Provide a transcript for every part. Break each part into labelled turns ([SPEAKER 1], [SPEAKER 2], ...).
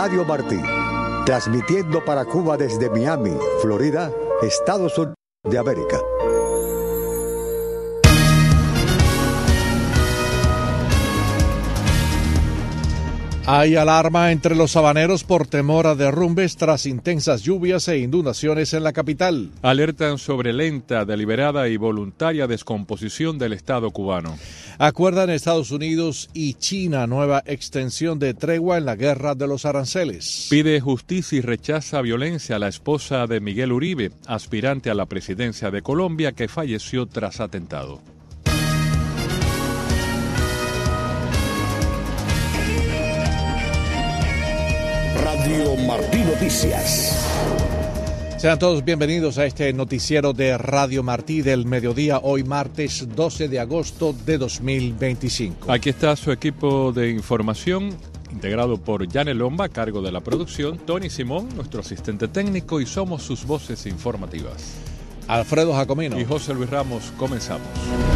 [SPEAKER 1] Radio Martí, transmitiendo para Cuba desde Miami, Florida, Estados Unidos de América.
[SPEAKER 2] Hay alarma entre los habaneros por temor a derrumbes tras intensas lluvias e inundaciones en la capital.
[SPEAKER 3] Alertan sobre lenta, deliberada y voluntaria descomposición del Estado cubano.
[SPEAKER 2] Acuerdan Estados Unidos y China nueva extensión de tregua en la guerra de los aranceles.
[SPEAKER 3] Pide justicia y rechaza violencia a la esposa de Miguel Uribe, aspirante a la presidencia de Colombia, que falleció tras atentado.
[SPEAKER 4] Radio Martí Noticias.
[SPEAKER 2] Sean todos bienvenidos a este noticiero de Radio Martí del mediodía, hoy martes 12 de agosto de 2025.
[SPEAKER 3] Aquí está su equipo de información, integrado por Yanel Lomba, a cargo de la producción, Tony Simón, nuestro asistente técnico, y somos sus voces informativas.
[SPEAKER 2] Alfredo Jacomino
[SPEAKER 3] y José Luis Ramos. Comenzamos.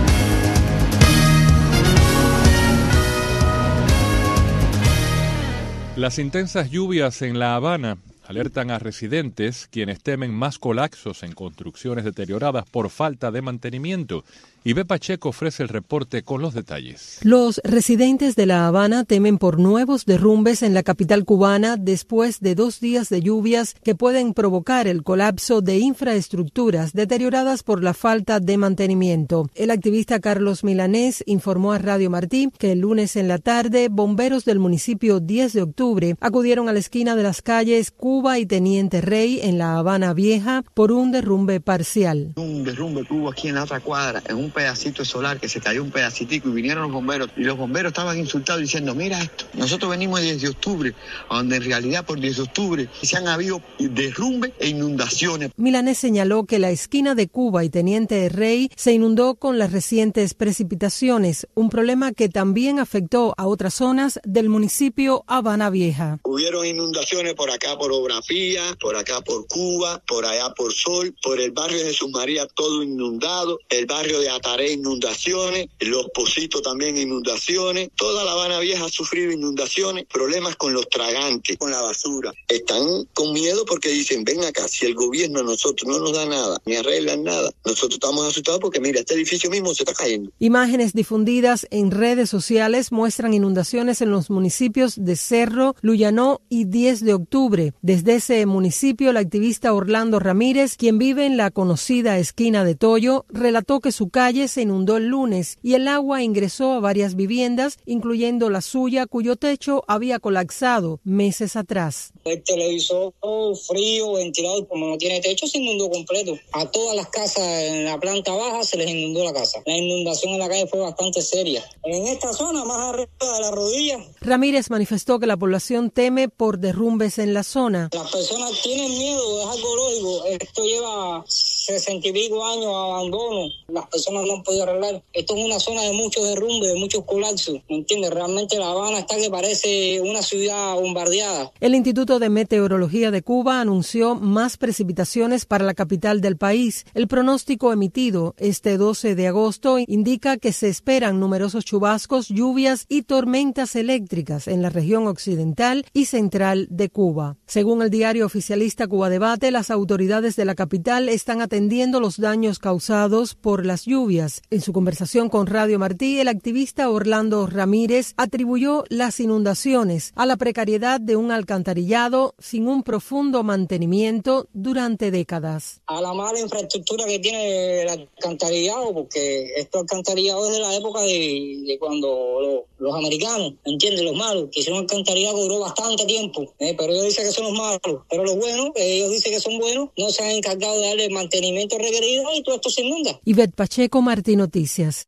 [SPEAKER 3] Las intensas lluvias en La Habana alertan a residentes, quienes temen más colapsos en construcciones deterioradas por falta de mantenimiento. Ibe Pacheco ofrece el reporte con los detalles.
[SPEAKER 5] Los residentes de La Habana temen por nuevos derrumbes en la capital cubana después de 2 días de lluvias que pueden provocar el colapso de infraestructuras deterioradas por la falta de mantenimiento. El activista Carlos Milanés informó a Radio Martí que el lunes en la tarde, bomberos del municipio 10 de octubre acudieron a la esquina de las calles Cuba y Teniente Rey en La Habana Vieja por un derrumbe parcial.
[SPEAKER 6] Un derrumbe que hubo aquí en la otra cuadra, en un pedacito de solar, que se cayó un pedacitico, y vinieron los bomberos, y los bomberos estaban insultados diciendo: mira esto, nosotros venimos el 10 de octubre, donde en realidad por 10 de octubre se han habido derrumbes e inundaciones.
[SPEAKER 5] Milanés señaló que la esquina de Cuba y Teniente Rey se inundó con las recientes precipitaciones, un problema que también afectó a otras zonas del municipio Habana Vieja.
[SPEAKER 6] Hubieron inundaciones por acá por Obrafía, por acá por Cuba, por allá por Sol, por el barrio de Jesús María todo inundado, el barrio de Ataré inundaciones, Los Pocitos también inundaciones, toda La Habana Vieja ha sufrido inundaciones, problemas con los tragantes, con la basura. Están con miedo porque dicen: ven acá, si el gobierno a nosotros no nos da nada, ni arreglan nada, nosotros estamos asustados porque mira, este edificio mismo se está cayendo.
[SPEAKER 5] Imágenes difundidas en redes sociales muestran inundaciones en los municipios de Cerro, Luyanó y 10 de octubre. Desde ese municipio, el activista Orlando Ramírez, quien vive en la conocida esquina de Toyo, relató que su calle se inundó el lunes y el agua ingresó a varias viviendas, incluyendo la suya, cuyo techo había colapsado meses atrás.
[SPEAKER 7] El televisor frío, ventilado, como no tiene techo, se inundó completo. A todas las casas en la planta baja se les inundó la casa. La inundación en la calle fue bastante seria. En esta zona, más arriba de la rodilla.
[SPEAKER 5] Ramírez manifestó que la población teme por derrumbes en la zona.
[SPEAKER 7] Las personas tienen miedo, es algo lógico. Esto lleva 60 y pico años de abandono. Las personas no han podido arreglar. Esto es una zona de muchos derrumbes, de muchos colapsos. ¿Me entiendes? Realmente La Habana está que parece una ciudad bombardeada.
[SPEAKER 5] El Instituto de Meteorología de Cuba anunció más precipitaciones para la capital del país. El pronóstico emitido este 12 de agosto indica que se esperan numerosos chubascos, lluvias y tormentas eléctricas en la región occidental y central de Cuba. Según el diario oficialista Cuba Debate, las autoridades de la capital están atendiendo los daños causados por las lluvias. En su conversación con Radio Martí, el activista Orlando Ramírez atribuyó las inundaciones a la precariedad de un alcantarillado sin un profundo mantenimiento durante décadas.
[SPEAKER 7] A la mala infraestructura que tiene el alcantarillado, porque este alcantarillado es de la época de cuando los americanos, ¿entiendes? Los malos, que hicieron alcantarillado duró bastante tiempo, pero ellos dicen que son los malos, pero los buenos, ellos dicen que son buenos, no se han encargado de darle el mantenimiento requerido y todo esto se inunda.
[SPEAKER 5] Ivette Pacheco, Martí Noticias.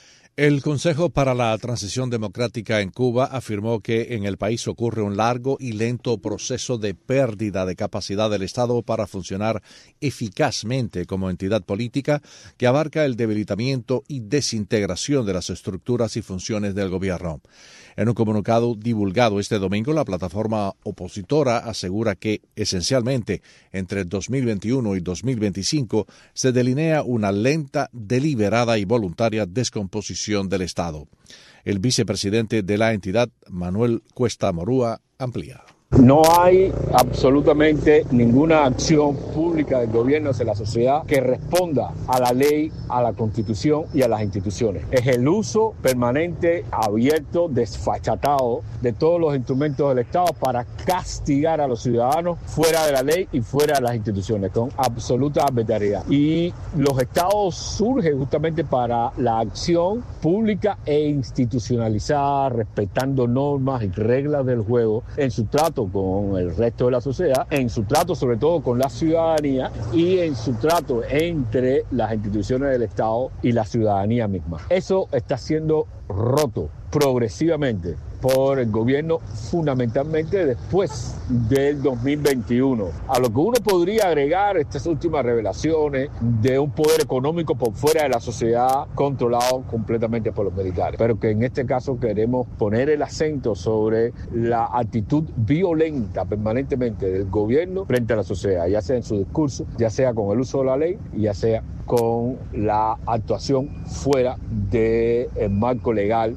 [SPEAKER 2] El Consejo para la Transición Democrática en Cuba afirmó que en el país ocurre un largo y lento proceso de pérdida de capacidad del Estado para funcionar eficazmente como entidad política que abarca el debilitamiento y desintegración de las estructuras y funciones del gobierno. En un comunicado divulgado este domingo, la plataforma opositora asegura que, esencialmente, entre 2021 y 2025 se delinea una lenta, deliberada y voluntaria descomposición del Estado. El vicepresidente de la entidad, Manuel Cuesta Morúa, amplía.
[SPEAKER 8] No hay absolutamente ninguna acción pública del gobierno hacia la sociedad que responda a la ley, a la Constitución y a las instituciones. Es el uso permanente, abierto, desfachatado de todos los instrumentos del Estado para castigar a los ciudadanos fuera de la ley y fuera de las instituciones, con absoluta arbitrariedad. Y los Estados surgen justamente para la acción pública e institucionalizada, respetando normas y reglas del juego en su trato con el resto de la sociedad, en su trato sobre todo con la ciudadanía y en su trato entre las instituciones del Estado y la ciudadanía misma. Eso está siendo roto progresivamente por el gobierno, fundamentalmente después del 2021. A lo que uno podría agregar estas últimas revelaciones de un poder económico por fuera de la sociedad controlado completamente por los militares. Pero que en este caso queremos poner el acento sobre la actitud violenta permanentemente del gobierno frente a la sociedad, ya sea en su discurso, ya sea con el uso de la ley, ya sea con la actuación fuera del marco legal.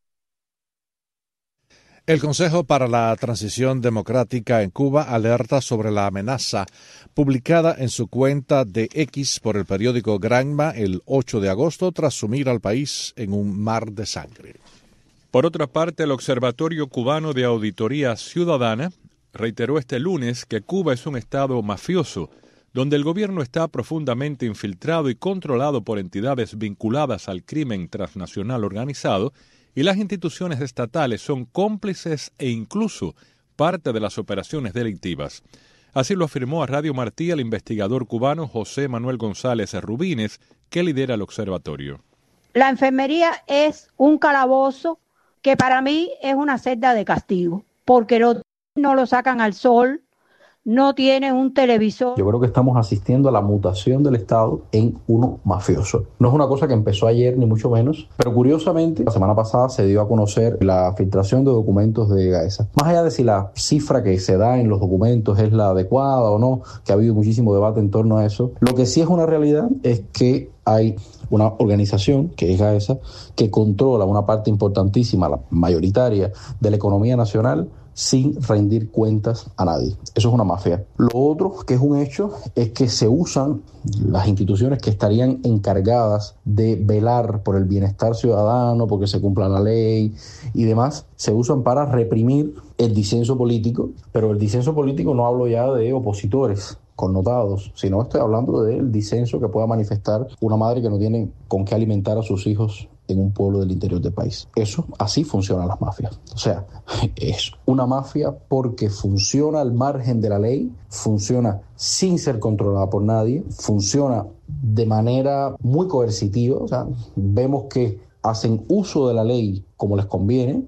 [SPEAKER 2] El Consejo para la Transición Democrática en Cuba alerta sobre la amenaza publicada en su cuenta de X por el periódico Granma el 8 de agosto tras sumir al país en un mar de sangre.
[SPEAKER 3] Por otra parte, el Observatorio Cubano de Auditoría Ciudadana reiteró este lunes que Cuba es un estado mafioso, donde el gobierno está profundamente infiltrado y controlado por entidades vinculadas al crimen transnacional organizado, y las instituciones estatales son cómplices e incluso parte de las operaciones delictivas. Así lo afirmó a Radio Martí el investigador cubano José Manuel González Rubines, que lidera el observatorio.
[SPEAKER 9] La enfermería es un calabozo que para mí es una celda de castigo, porque no lo sacan al sol, no tienen un televisor.
[SPEAKER 10] Yo creo que estamos asistiendo a la mutación del Estado en uno mafioso. No es una cosa que empezó ayer, ni mucho menos, pero curiosamente, la semana pasada se dio a conocer la filtración de documentos de Gaesa. Más allá de si la cifra que se da en los documentos es la adecuada o no, que ha habido muchísimo debate en torno a eso, lo que sí es una realidad es que hay una organización, que es Gaesa, que controla una parte importantísima, la mayoritaria, de la economía nacional, sin rendir cuentas a nadie. Eso es una mafia. Lo otro que es un hecho es que se usan las instituciones que estarían encargadas de velar por el bienestar ciudadano, porque se cumpla la ley y demás, se usan para reprimir el disenso político, pero el disenso político no hablo ya de opositores connotados, sino estoy hablando del disenso que pueda manifestar una madre que no tiene con qué alimentar a sus hijos en un pueblo del interior del país. Eso, así funcionan las mafias. O sea, es una mafia porque funciona al margen de la ley, funciona sin ser controlada por nadie, funciona de manera muy coercitiva. O sea, vemos que hacen uso de la ley como les conviene.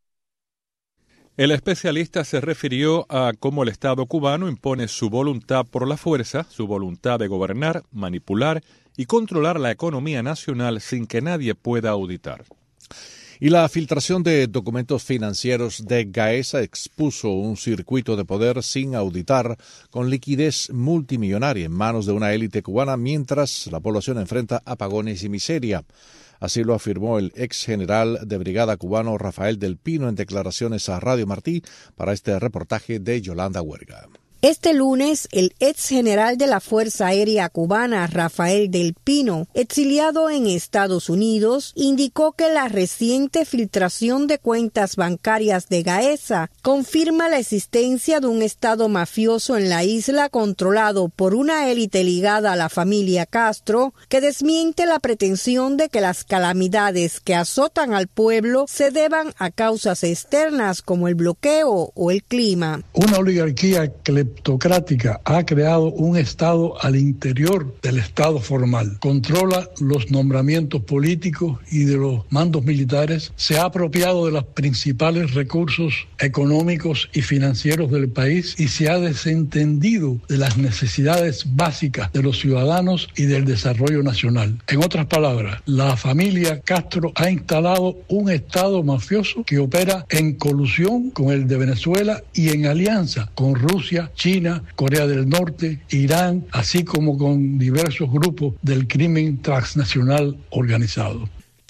[SPEAKER 3] El especialista se refirió a cómo el Estado cubano impone su voluntad por la fuerza, su voluntad de gobernar, manipular y controlar la economía nacional sin que nadie pueda auditar.
[SPEAKER 2] Y la filtración de documentos financieros de Gaesa expuso un circuito de poder sin auditar, con liquidez multimillonaria en manos de una élite cubana, mientras la población enfrenta apagones y miseria. Así lo afirmó el ex general de brigada cubano Rafael del Pino en declaraciones a Radio Martí para este reportaje de Yolanda Huerga.
[SPEAKER 5] Este lunes, el ex general de la Fuerza Aérea Cubana, Rafael del Pino, exiliado en Estados Unidos, indicó que la reciente filtración de cuentas bancarias de Gaesa confirma la existencia de un estado mafioso en la isla controlado por una élite ligada a la familia Castro, que desmiente la pretensión de que las calamidades que azotan al pueblo se deban a causas externas como el bloqueo o el clima.
[SPEAKER 11] Una oligarquía cleptocrática ha creado un Estado al interior del Estado formal. Controla los nombramientos políticos y de los mandos militares. Se ha apropiado de los principales recursos económicos y financieros del país y se ha desentendido de las necesidades básicas de los ciudadanos y del desarrollo nacional. En otras palabras, la familia Castro ha instalado un Estado mafioso que opera en colusión con el de Venezuela y en alianza con Rusia, China, Corea del Norte, Irán, así como con diversos grupos del crimen transnacional organizado.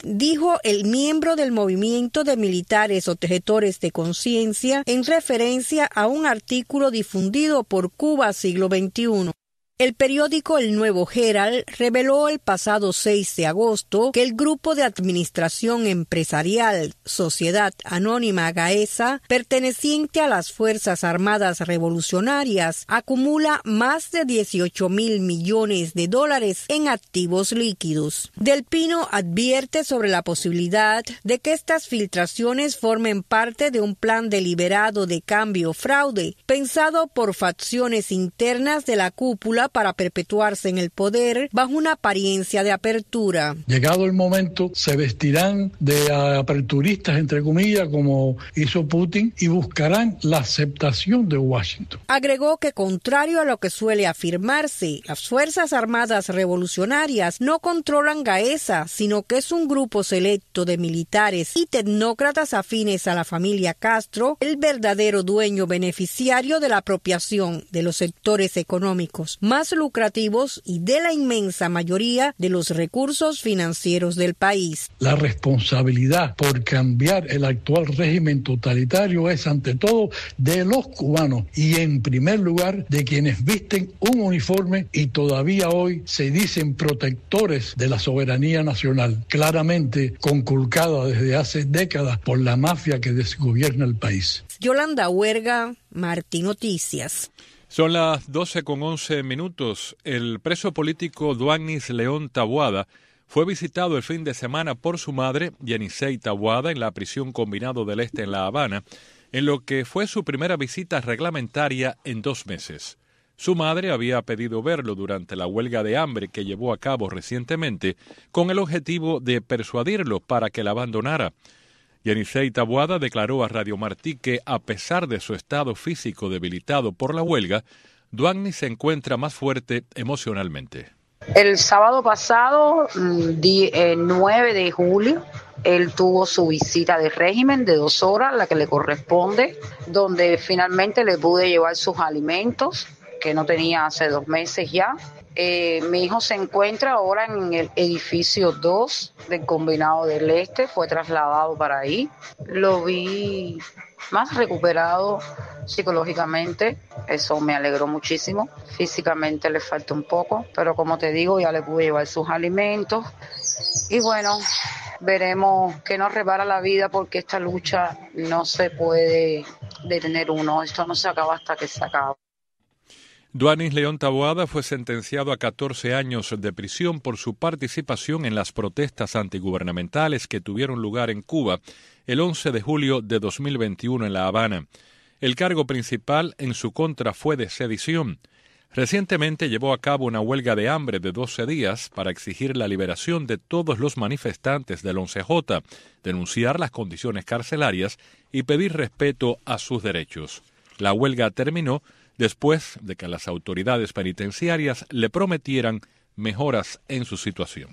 [SPEAKER 12] dijo el miembro del movimiento de militares objetores de conciencia en referencia a un artículo difundido por Cuba Siglo XXI. El periódico El Nuevo Herald reveló el pasado 6 de agosto que el Grupo de Administración Empresarial Sociedad Anónima Gaesa, perteneciente a las Fuerzas Armadas Revolucionarias, acumula más de 18.000 millones de dólares en activos líquidos. Del Pino advierte sobre la posibilidad de que estas filtraciones formen parte de un plan deliberado de cambio-fraude, pensado por facciones internas de la cúpula para perpetuarse en el poder bajo una apariencia de apertura.
[SPEAKER 11] Llegado el momento, se vestirán de aperturistas, entre comillas, como hizo Putin, y buscarán la aceptación de Washington.
[SPEAKER 12] Agregó que, contrario a lo que suele afirmarse, las Fuerzas Armadas Revolucionarias no controlan Gaesa, sino que es un grupo selecto de militares y tecnócratas afines a la familia Castro, el verdadero dueño beneficiario de la apropiación de los sectores económicos más lucrativos y de la inmensa mayoría de los recursos financieros del país.
[SPEAKER 11] La responsabilidad por cambiar el actual régimen totalitario es ante todo de los cubanos y en primer lugar de quienes visten un uniforme y todavía hoy se dicen protectores de la soberanía nacional, claramente conculcada desde hace décadas por la mafia que desgobierna el país.
[SPEAKER 12] Yolanda Huerga, Martí Noticias.
[SPEAKER 3] Son las 12:11. El preso político Duagnis León Taboada fue visitado el fin de semana por su madre, Yenisei Taboada, en la prisión Combinado del Este en La Habana, en lo que fue su primera visita reglamentaria en 2 meses. Su madre había pedido verlo durante la huelga de hambre que llevó a cabo recientemente, con el objetivo de persuadirlo para que la abandonara. Yenisei Taboada declaró a Radio Martí que, a pesar de su estado físico debilitado por la huelga, Duagnis se encuentra más fuerte emocionalmente.
[SPEAKER 13] El sábado pasado, 9 de julio, él tuvo su visita de régimen de 2 horas, la que le corresponde, donde finalmente le pude llevar sus alimentos, que no tenía hace 2 meses ya. Mi hijo se encuentra ahora en el edificio 2 del Combinado del Este, fue trasladado para ahí. Lo vi más recuperado psicológicamente, eso me alegró muchísimo. Físicamente le falta un poco, pero como te digo, ya le pude llevar sus alimentos. Y bueno, veremos qué nos repara la vida, porque esta lucha no se puede detener uno, esto no se acaba hasta que se acabe.
[SPEAKER 3] Duagnis León Taboada fue sentenciado a 14 años de prisión por su participación en las protestas antigubernamentales que tuvieron lugar en Cuba el 11 de julio de 2021 en La Habana. El cargo principal en su contra fue de sedición. Recientemente llevó a cabo una huelga de hambre de 12 días para exigir la liberación de todos los manifestantes del 11J, denunciar las condiciones carcelarias y pedir respeto a sus derechos. La huelga terminó después de que las autoridades penitenciarias le prometieran mejoras en su situación.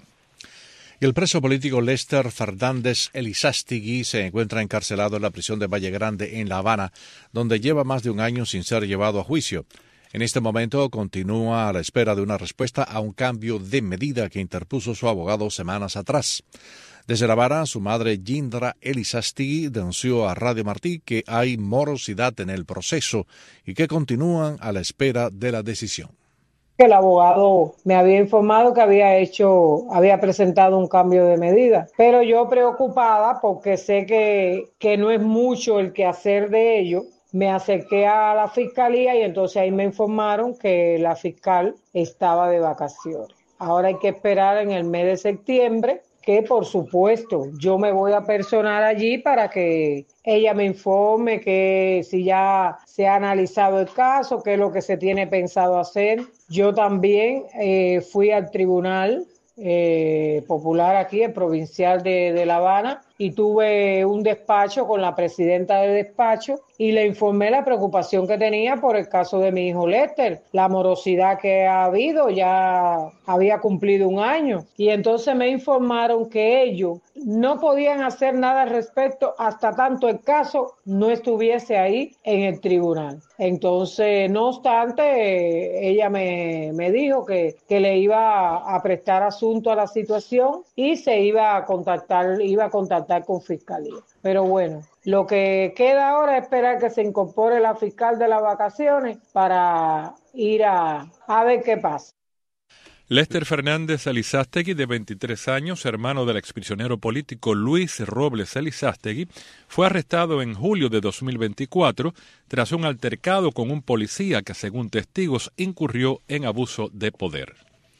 [SPEAKER 2] Y el preso político Lester Fernández Elizástegui se encuentra encarcelado en la prisión de Valle Grande en La Habana, donde lleva más de 1 año sin ser llevado a juicio. En este momento continúa a la espera de una respuesta a un cambio de medida que interpuso su abogado semanas atrás. Desde La Habana, su madre Yindra Elizástegui denunció a Radio Martí que hay morosidad en el proceso y que continúan a la espera de la decisión.
[SPEAKER 14] El abogado me había informado que había presentado un cambio de medida, pero yo preocupada porque sé que no es mucho el quehacer de ello. Me acerqué a la fiscalía y entonces ahí me informaron que la fiscal estaba de vacaciones. Ahora hay que esperar en el mes de septiembre, que por supuesto yo me voy a personar allí para que ella me informe que si ya se ha analizado el caso, qué es lo que se tiene pensado hacer. Yo también fui al tribunal popular aquí, el provincial de La Habana, y tuve un despacho con la presidenta del despacho y le informé la preocupación que tenía por el caso de mi hijo Lester, la morosidad que ha habido, ya había cumplido 1 año, y entonces me informaron que ellos no podían hacer nada al respecto hasta tanto el caso no estuviese ahí en el tribunal. Entonces, no obstante, ella me dijo que le iba a prestar asunto a la situación y se iba a contactar con Fiscalía. Pero bueno, lo que queda ahora es esperar que se incorpore la fiscal de las vacaciones para ir a ver qué pasa.
[SPEAKER 3] Lester Fernández Elizástegui, de 23 años, hermano del exprisionero político Luis Robles Elizástegui, fue arrestado en julio de 2024 tras un altercado con un policía que, según testigos, incurrió en abuso de poder.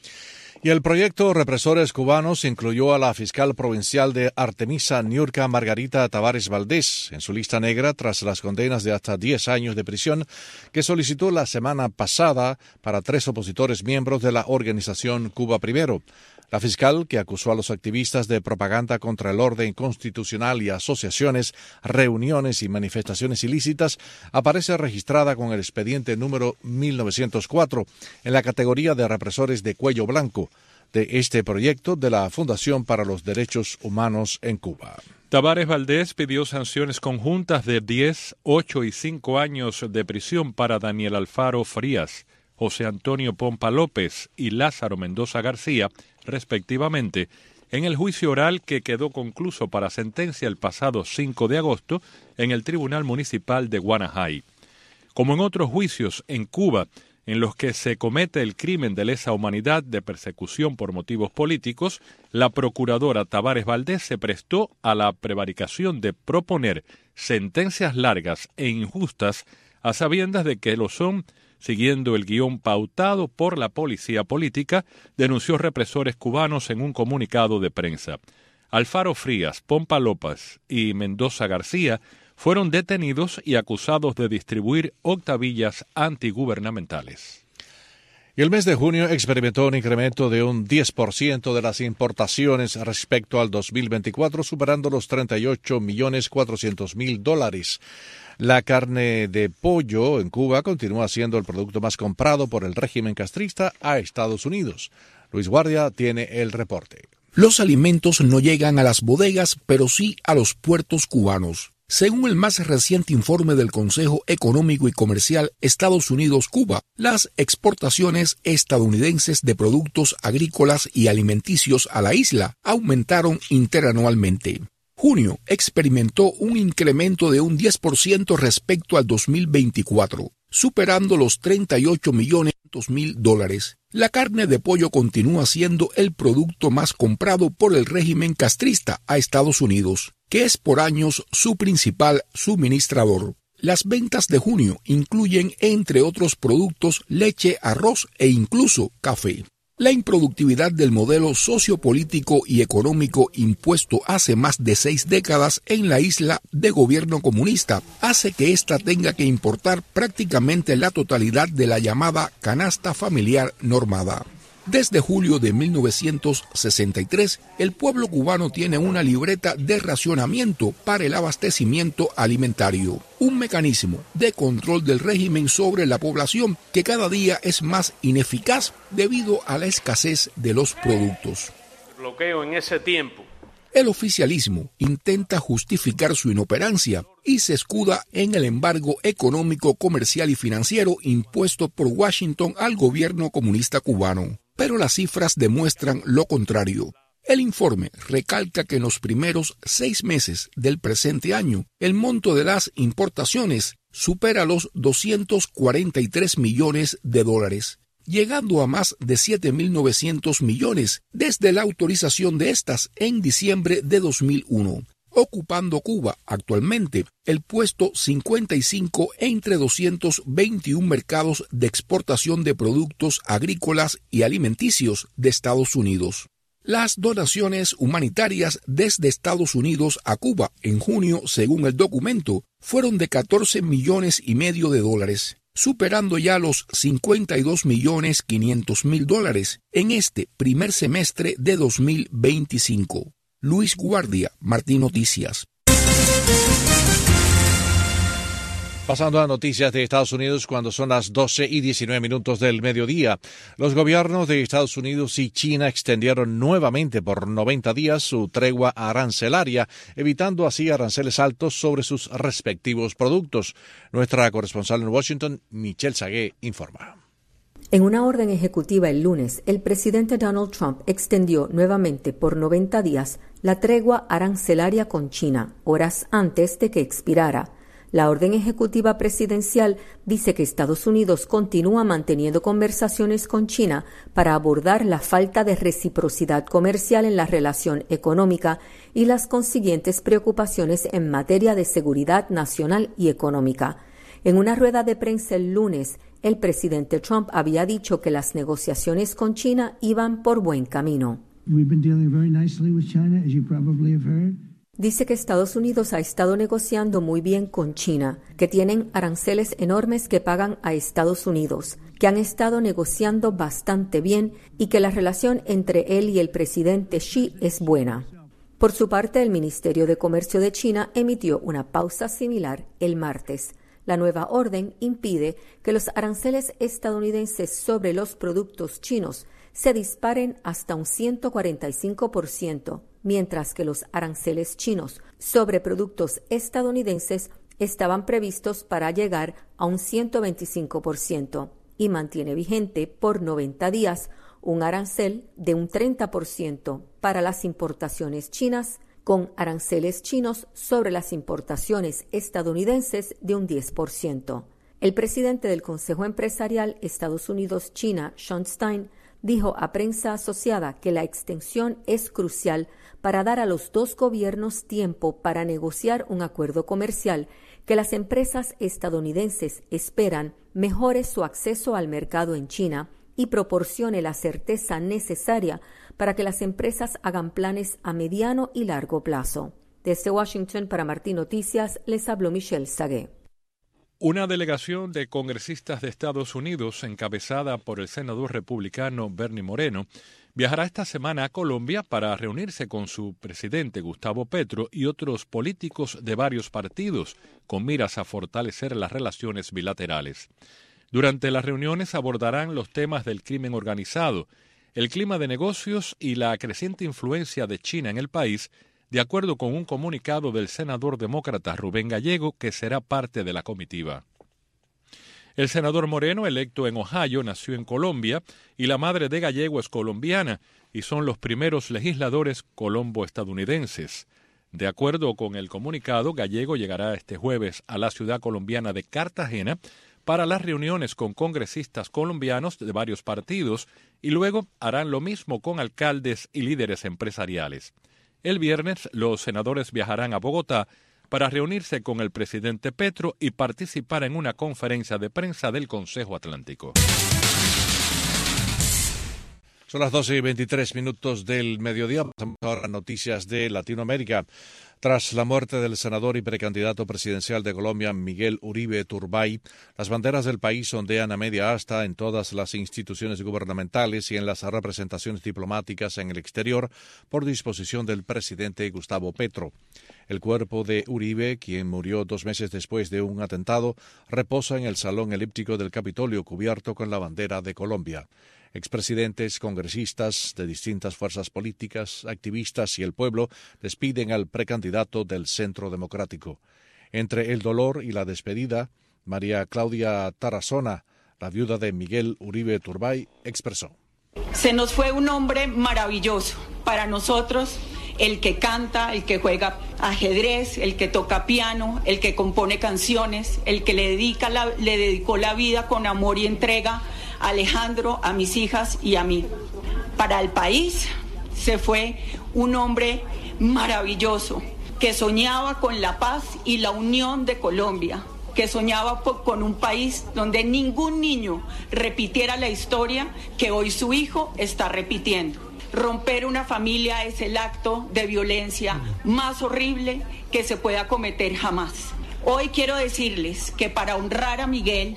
[SPEAKER 2] Y el proyecto Represores Cubanos incluyó a la fiscal provincial de Artemisa, Niurka Margarita Tavares Valdés, en su lista negra tras las condenas de hasta 10 años de prisión que solicitó la semana pasada para 3 opositores miembros de la organización Cuba Primero. La fiscal, que acusó a los activistas de propaganda contra el orden constitucional y asociaciones, reuniones y manifestaciones ilícitas, aparece registrada con el expediente número 1904 en la categoría de represores de cuello blanco de este proyecto de la Fundación para los Derechos Humanos en Cuba.
[SPEAKER 3] Tavares Valdés pidió sanciones conjuntas de 10, 8 y 5 años de prisión para Daniel Alfaro Frías, José Antonio Pompa López y Lázaro Mendoza García, respectivamente, en el juicio oral que quedó concluso para sentencia el pasado 5 de agosto en el Tribunal Municipal de Guanajay. Como en otros juicios en Cuba, en los que se comete el crimen de lesa humanidad de persecución por motivos políticos, la procuradora Tavares Valdés se prestó a la prevaricación de proponer sentencias largas e injustas a sabiendas de que lo son. Siguiendo el guión pautado por la policía política, denunció represores cubanos en un comunicado de prensa. Alfaro Frías, Pompa López y Mendoza García fueron detenidos y acusados de distribuir octavillas antigubernamentales.
[SPEAKER 2] Y el mes de junio experimentó un incremento de un 10% de las importaciones respecto al 2024, superando los $38.400.000. La carne de pollo en Cuba continúa siendo el producto más comprado por el régimen castrista a Estados Unidos. Luis Guardia tiene el reporte.
[SPEAKER 15] Los alimentos no llegan a las bodegas, pero sí a los puertos cubanos. Según el más reciente informe del Consejo Económico y Comercial Estados Unidos-Cuba, las exportaciones estadounidenses de productos agrícolas y alimenticios a la isla aumentaron interanualmente. Junio experimentó un incremento de un 10% respecto al 2024, superando los $38.200.000. La carne de pollo continúa siendo el producto más comprado por el régimen castrista a Estados Unidos, que es por años su principal suministrador. Las ventas de junio incluyen, entre otros productos, leche, arroz e incluso café. La improductividad del modelo sociopolítico y económico impuesto hace más de 6 décadas en la isla de gobierno comunista hace que ésta tenga que importar prácticamente la totalidad de la llamada canasta familiar normada. Desde julio de 1963, el pueblo cubano tiene una libreta de racionamiento para el abastecimiento alimentario, un mecanismo de control del régimen sobre la población que cada día es más ineficaz debido a la escasez de los productos.
[SPEAKER 16] Bloqueo en ese tiempo.
[SPEAKER 15] El oficialismo intenta justificar su inoperancia y se escuda en el embargo económico, comercial y financiero impuesto por Washington al gobierno comunista cubano. Pero las cifras demuestran lo contrario. El informe recalca que en los primeros 6 meses del presente año, el monto de las importaciones supera los $243 millones, llegando a más de 7.900 millones desde la autorización de estas en diciembre de 2001, ocupando Cuba actualmente el puesto 55 entre 221 mercados de exportación de productos agrícolas y alimenticios de Estados Unidos. Las donaciones humanitarias desde Estados Unidos a Cuba en junio, según el documento, fueron de $14,5 millones, superando ya los $52,500,000 en este primer semestre de 2025. Luis Guardia, Martín Noticias.
[SPEAKER 2] Pasando a noticias de Estados Unidos cuando son las 12:19 del mediodía. Los gobiernos de Estados Unidos y China extendieron nuevamente por 90 días su tregua arancelaria, evitando así aranceles altos sobre sus respectivos productos. Nuestra corresponsal en Washington, Michelle Sagué, informa.
[SPEAKER 17] En una orden ejecutiva el lunes, el presidente Donald Trump extendió nuevamente por 90 días la tregua arancelaria con China, horas antes de que expirara. La orden ejecutiva presidencial dice que Estados Unidos continúa manteniendo conversaciones con China para abordar la falta de reciprocidad comercial en la relación económica y las consiguientes preocupaciones en materia de seguridad nacional y económica. En una rueda de prensa el lunes, el presidente Trump había dicho que las negociaciones con China iban por buen camino. Dice que Estados Unidos ha estado negociando muy bien con China, que tienen aranceles enormes que pagan a Estados Unidos, que han estado negociando bastante bien y que la relación entre él y el presidente Xi es buena. Por su parte, el Ministerio de Comercio de China emitió una pausa similar el martes. La nueva orden impide que los aranceles estadounidenses sobre los productos chinos se disparen hasta un 145%, mientras que los aranceles chinos sobre productos estadounidenses estaban previstos para llegar a un 125% y mantiene vigente por 90 días un arancel de un 30% para las importaciones chinas, con aranceles chinos sobre las importaciones estadounidenses de un 10%. El presidente del Consejo Empresarial Estados Unidos-China, Sean Stein, dijo a prensa asociada que la extensión es crucial para dar a los dos gobiernos tiempo para negociar un acuerdo comercial que las empresas estadounidenses esperan mejore su acceso al mercado en China y proporcione la certeza necesaria para que las empresas hagan planes a mediano y largo plazo. Desde Washington para Martín Noticias les habló Michelle Sagué.
[SPEAKER 3] Una delegación de congresistas de Estados Unidos, encabezada por el senador republicano Bernie Moreno, viajará esta semana a Colombia para reunirse con su presidente Gustavo Petro y otros políticos de varios partidos, con miras a fortalecer las relaciones bilaterales. Durante las reuniones abordarán los temas del crimen organizado, el clima de negocios y la creciente influencia de China en el país, de acuerdo con un comunicado del senador demócrata Rubén Gallego, que será parte de la comitiva. El senador Moreno, electo en Ohio, nació en Colombia y la madre de Gallego es colombiana y son los primeros legisladores colombo-estadounidenses. De acuerdo con el comunicado, Gallego llegará este jueves a la ciudad colombiana de Cartagena para las reuniones con congresistas colombianos de varios partidos y luego harán lo mismo con alcaldes y líderes empresariales. El viernes, los senadores viajarán a Bogotá para reunirse con el presidente Petro y participar en una conferencia de prensa del Consejo Atlántico.
[SPEAKER 2] Son las 12:23 del mediodía. Pasamos ahora a noticias de Latinoamérica. Tras la muerte del senador y precandidato presidencial de Colombia, Miguel Uribe Turbay, las banderas del país ondean a media asta en todas las instituciones gubernamentales y en las representaciones diplomáticas en el exterior por disposición del presidente Gustavo Petro. El cuerpo de Uribe, quien murió 2 meses después de un atentado, reposa en el Salón Elíptico del Capitolio cubierto con la bandera de Colombia. Expresidentes, congresistas de distintas fuerzas políticas, activistas y el pueblo despiden al precandidato del Centro Democrático. Entre el dolor y la despedida, María Claudia Tarazona, la viuda de Miguel Uribe Turbay, expresó:
[SPEAKER 18] Se nos fue un hombre maravilloso para nosotros, el que canta, el que juega ajedrez, el que toca piano, el que compone canciones, el que le dedicó la vida con amor y entrega a Alejandro, a mis hijas y a mí. Para el país se fue un hombre maravilloso que soñaba con la paz y la unión de Colombia, que soñaba con un país donde ningún niño repitiera la historia que hoy su hijo está repitiendo. Romper una familia es el acto de violencia más horrible que se pueda cometer jamás. Hoy quiero decirles que para honrar a Miguel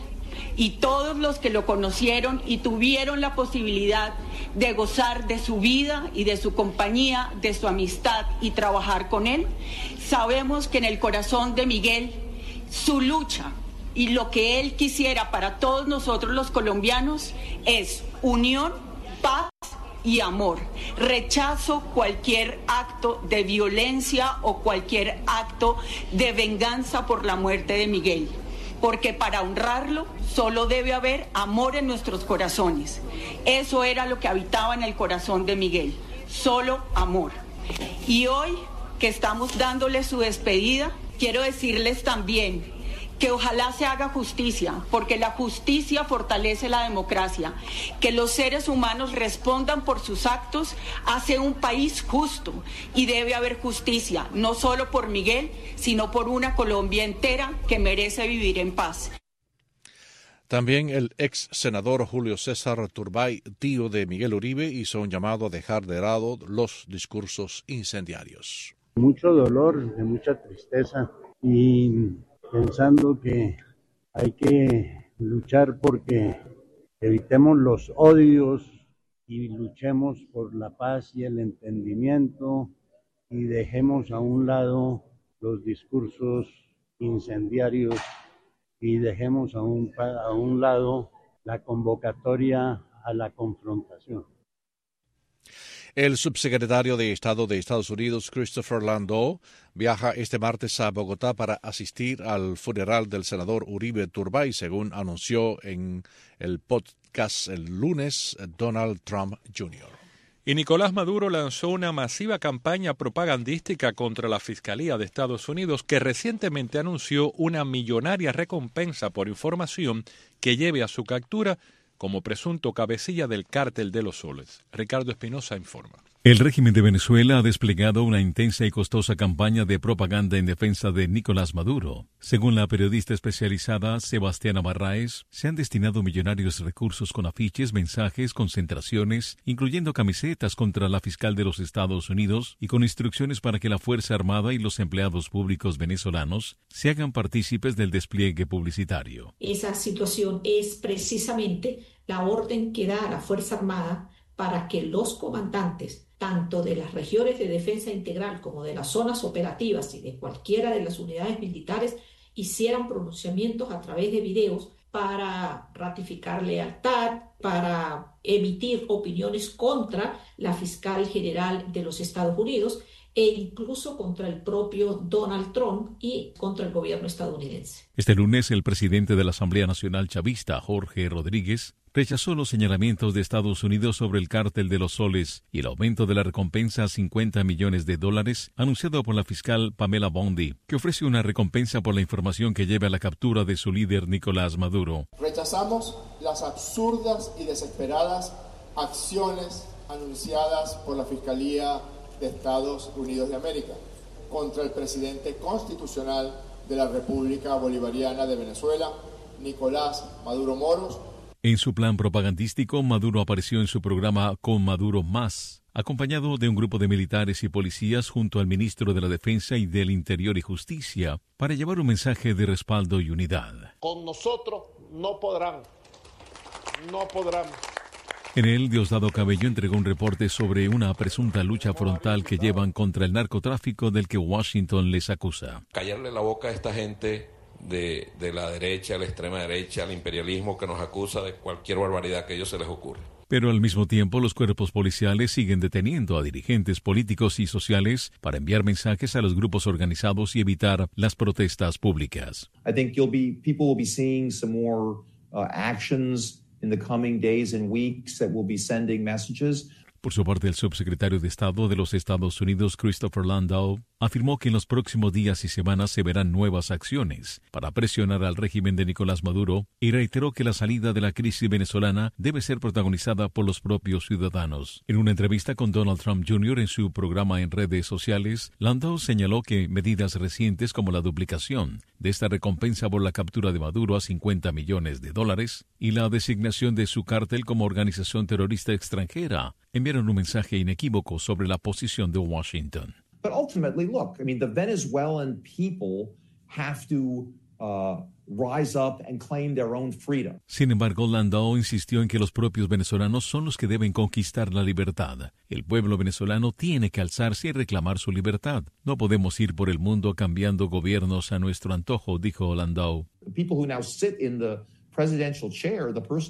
[SPEAKER 18] y todos los que lo conocieron y tuvieron la posibilidad de gozar de su vida y de su compañía, de su amistad y trabajar con él, sabemos que en el corazón de Miguel, su lucha y lo que él quisiera para todos nosotros los colombianos es unión, paz y amor. Rechazo cualquier acto de violencia o cualquier acto de venganza por la muerte de Miguel, porque para honrarlo solo debe haber amor en nuestros corazones. Eso era lo que habitaba en el corazón de Miguel, solo amor. Y hoy que estamos dándole su despedida, quiero decirles también que ojalá se haga justicia, porque la justicia fortalece la democracia. Que los seres humanos respondan por sus actos hace un país justo, y debe haber justicia, no solo por Miguel, sino por una Colombia entera que merece vivir en paz.
[SPEAKER 2] También el ex senador Julio César Turbay, tío de Miguel Uribe, hizo un llamado a dejar de lado los discursos incendiarios.
[SPEAKER 19] Mucho dolor, de mucha tristeza, y pensando que hay que luchar porque evitemos los odios y luchemos por la paz y el entendimiento y dejemos a un lado los discursos incendiarios y dejemos a un lado la convocatoria a la confrontación.
[SPEAKER 2] El subsecretario de Estado de Estados Unidos, Christopher Landau, viaja este martes a Bogotá para asistir al funeral del senador Uribe Turbay, según anunció en el podcast el lunes Donald Trump Jr.
[SPEAKER 3] Y Nicolás Maduro lanzó una masiva campaña propagandística contra la Fiscalía de Estados Unidos, que recientemente anunció una millonaria recompensa por información que lleve a su captura como presunto cabecilla del Cártel de los Soles. Ricardo Espinosa informa.
[SPEAKER 20] El régimen de Venezuela ha desplegado una intensa y costosa campaña de propaganda en defensa de Nicolás Maduro. Según la periodista especializada Sebastiana Barraez, se han destinado millonarios recursos con afiches, mensajes, concentraciones, incluyendo camisetas contra la fiscal de los Estados Unidos y con instrucciones para que la Fuerza Armada y los empleados públicos venezolanos se hagan partícipes del despliegue publicitario.
[SPEAKER 21] Esa situación es precisamente la orden que da a la Fuerza Armada para que los comandantes, tanto de las regiones de defensa integral como de las zonas operativas y de cualquiera de las unidades militares, hicieran pronunciamientos a través de videos para ratificar lealtad, para emitir opiniones contra la fiscal general de los Estados Unidos e incluso contra el propio Donald Trump y contra el gobierno estadounidense.
[SPEAKER 20] Este lunes, el presidente de la Asamblea Nacional Chavista, Jorge Rodríguez, rechazó los señalamientos de Estados Unidos sobre el Cártel de los Soles y el aumento de la recompensa a $50 millones anunciado por la fiscal Pamela Bondi, que ofrece una recompensa por la información que lleve a la captura de su líder Nicolás Maduro.
[SPEAKER 22] Rechazamos las absurdas y desesperadas acciones anunciadas por la Fiscalía de Estados Unidos de América contra el presidente constitucional de la República Bolivariana de Venezuela, Nicolás Maduro Moros.
[SPEAKER 20] En su plan propagandístico, Maduro apareció en su programa Con Maduro Más, acompañado de un grupo de militares y policías junto al ministro de la Defensa y del Interior y Justicia, para llevar un mensaje de respaldo y unidad.
[SPEAKER 23] Con nosotros no podrán.
[SPEAKER 20] En él, Diosdado Cabello entregó un reporte sobre una presunta lucha frontal que llevan contra el narcotráfico del que Washington les acusa.
[SPEAKER 24] Callarle la boca a esta gente de la derecha, a la extrema derecha, al imperialismo que nos acusa de cualquier barbaridad que a ellos se les ocurre.
[SPEAKER 20] Pero al mismo tiempo, los cuerpos policiales siguen deteniendo a dirigentes políticos y sociales para enviar mensajes a los grupos organizados y evitar las protestas públicas.
[SPEAKER 25] I think people will be seeing some more actions in the coming days and weeks that will be sending messages.
[SPEAKER 20] Por su parte, el subsecretario de Estado de los Estados Unidos, Christopher Landau, afirmó que en los próximos días y semanas se verán nuevas acciones para presionar al régimen de Nicolás Maduro y reiteró que la salida de la crisis venezolana debe ser protagonizada por los propios ciudadanos. En una entrevista con Donald Trump Jr. en su programa en redes sociales, Landau señaló que medidas recientes como la duplicación de esta recompensa por la captura de Maduro a $50 millones y la designación de su cártel como organización terrorista extranjera enviaron un mensaje inequívoco sobre la posición de Washington.
[SPEAKER 25] But ultimately, look, I mean, the Venezuelan people have to rise up and claim their own freedom.
[SPEAKER 20] Sin embargo, Landau insistió en que los propios venezolanos son los que deben conquistar la libertad. El pueblo venezolano tiene que alzarse y reclamar su libertad. No podemos ir por el mundo cambiando gobiernos a nuestro antojo, dijo Landau.
[SPEAKER 25] The people who now sit in the presidential chair, the person